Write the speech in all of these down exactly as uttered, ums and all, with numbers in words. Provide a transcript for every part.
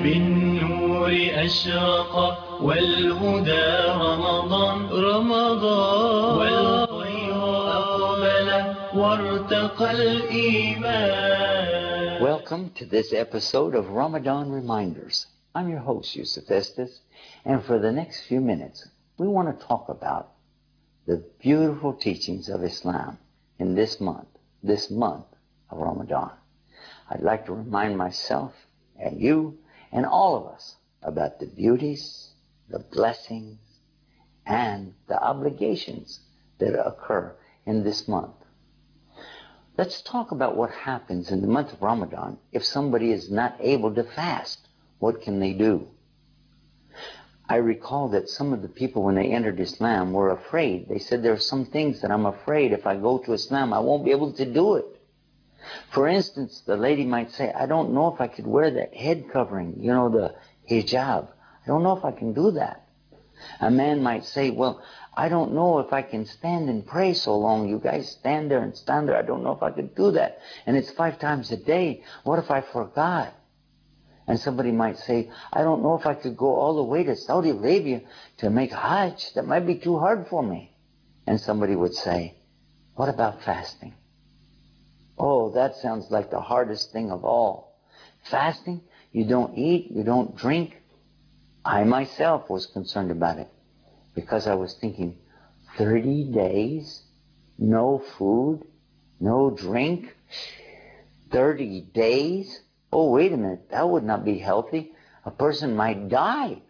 بالنور أشرق والهدى رمضان رمضان والخير أقبل وارتقى الإيمان. Welcome to this episode of Ramadan Reminders. I'm your host, Yusuf Estes, and for the next few minutes, we want to talk about the beautiful teachings of Islam in this month, this month of Ramadan. I'd like to remind myself and you and all of us about the beauties, the blessings, and the obligations that occur in this month. Let's talk about what happens in the month of Ramadan if somebody is not able to fast. What can they do? I recall that some of the people, when they entered Islam, were afraid. They said, there are some things that I'm afraid if I go to Islam, I won't be able to do it. For instance, the lady might say, I don't know if I could wear that head covering, you know, the hijab. I don't know if I can do that. A man might say, well, I don't know if I can stand and pray so long. You guys stand there and stand there. I don't know if I could do that. And it's five times a day. What if I forgot? And somebody might say, I don't know if I could go all the way to Saudi Arabia to make Hajj. That might be too hard for me. And somebody would say, what about fasting? Oh, that sounds like the hardest thing of all. Fasting, you don't eat, you don't drink. I myself was concerned about it because I was thinking, thirty days, no food, no drink, thirty days? Oh, wait a minute, that would not be healthy. A person might die.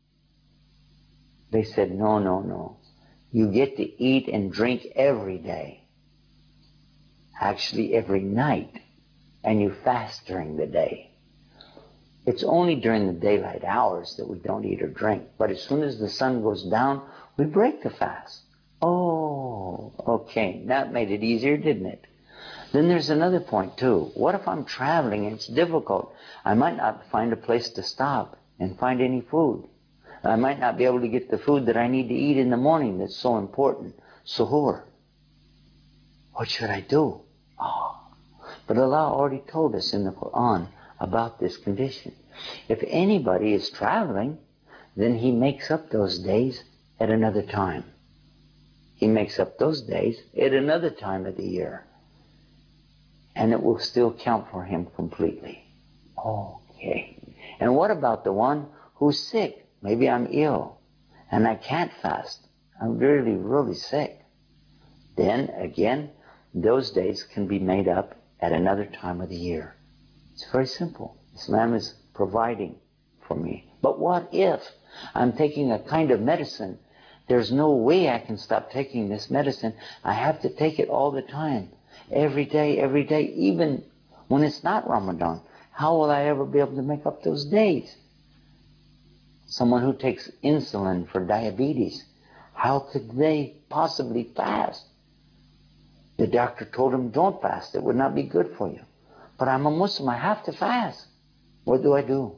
They said, no, no, no. You get to eat and drink every day. Actually, every night. And you fast during the day. It's only during the daylight hours that we don't eat or drink. But as soon as the sun goes down, we break the fast. Oh, okay. That made it easier, didn't it? Then there's another point, too. What if I'm traveling and it's difficult? I might not find a place to stop and find any food. I might not be able to get the food that I need to eat in the morning that's so important. Suhoor. What should I do? Oh. But Allah already told us in the Quran about this condition. If anybody is traveling, then he makes up those days at another time. He makes up those days at another time of the year. And it will still count for him completely. Okay. And what about the one who's sick? Maybe I'm ill and I can't fast. I'm really, really sick. Then again, those days can be made up at another time of the year. It's very simple. Islam is providing for me. But what if I'm taking a kind of medicine? There's no way I can stop taking this medicine. I have to take it all the time. Every day, every day, even when it's not Ramadan. How will I ever be able to make up those days? Someone who takes insulin for diabetes, how could they possibly fast? The doctor told him, don't fast. It would not be good for you. But I'm a Muslim. I have to fast. What do I do?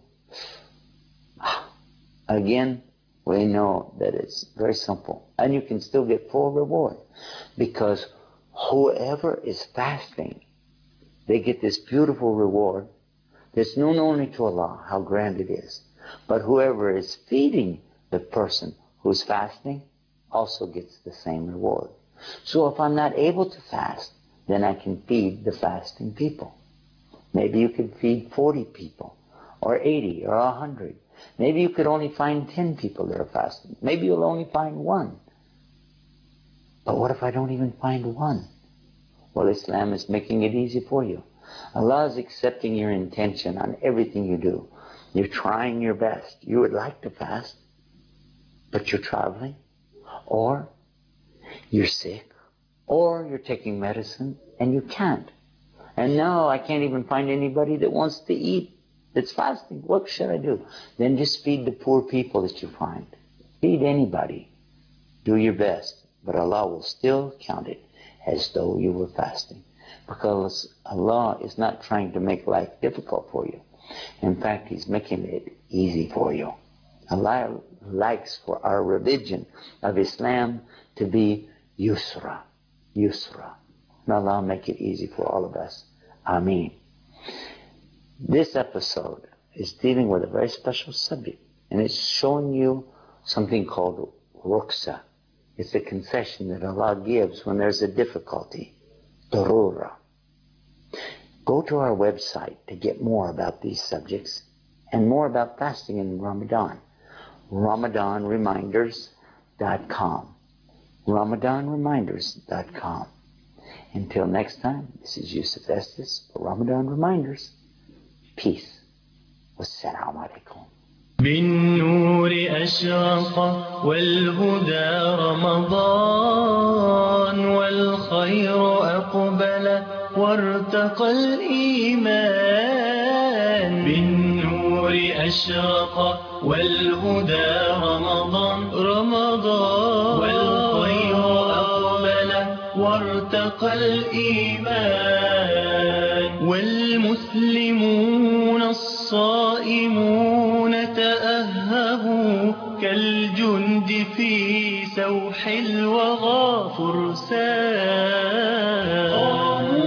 Again, we know that it's very simple. And you can still get full reward. Because whoever is fasting, they get this beautiful reward that's known only to Allah, how grand it is. But whoever is feeding the person who's fasting also gets the same reward. So if I'm not able to fast, then I can feed the fasting people. Maybe you could feed forty people, or eighty, or one hundred. Maybe you could only find ten people that are fasting. Maybe you'll only find one. But what if I don't even find one? Well, Islam is making it easy for you. Allah is accepting your intention on everything you do. You're trying your best. You would like to fast, but you're traveling, or you're sick, or you're taking medicine and you can't. And now I can't even find anybody that wants to eat that's fasting. What should I do? Then just feed the poor people that you find. Feed anybody. Do your best. But Allah will still count it as though you were fasting. Because Allah is not trying to make life difficult for you. In fact, He's making it easy for you. Allah likes for our religion of Islam to be yusra, yusra. May Allah make it easy for all of us. Ameen. This episode is dealing with a very special subject, and it's showing you something called ruksa. It's a concession that Allah gives when there's a difficulty, darura. Go to our website to get more about these subjects and more about fasting in Ramadan. Ramadan Reminders dot com. Ramadan Reminders dot com. Until next time, this is Yusuf Estes for Ramadan Reminders. Peace. Wassalamu alaikum. بالنور أشرق والهدى رمضان والخير أقبل وارتقى الإيمان. بالنور أشرق والهدى رمضان رمضان والخير أقبل وارتقى الإيمان. والمسلمون الصائمون تأهبوا كالجند في سوح الوغى فرسان.